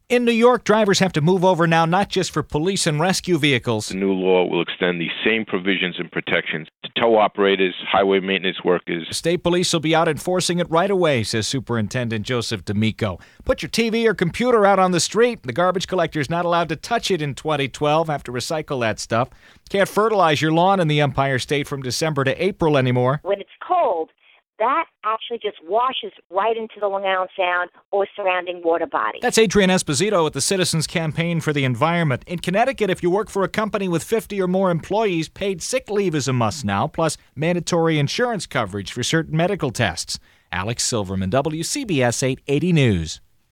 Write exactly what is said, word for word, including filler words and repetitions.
In New York, drivers have to move over now not just for police and rescue vehicles. The new law will extend the same provisions and protections to tow operators, highway maintenance workers. State police will be out enforcing it right away, says Superintendent Joseph D'Amico. Put your T V or computer out on the street. The garbage collector's not allowed to touch it in twenty twelve. Have to recycle that stuff. Can't fertilize your lawn in the Empire State from December to April anymore. When it's cold, that actually just washes right into the Long Island Sound or surrounding water bodies. That's Adrienne Esposito at the Citizens Campaign for the Environment. In Connecticut, if you work for a company with fifty or more employees, paid sick leave is a must now, plus mandatory insurance coverage for certain medical tests. Alex Silverman, W C B S eight eighty News.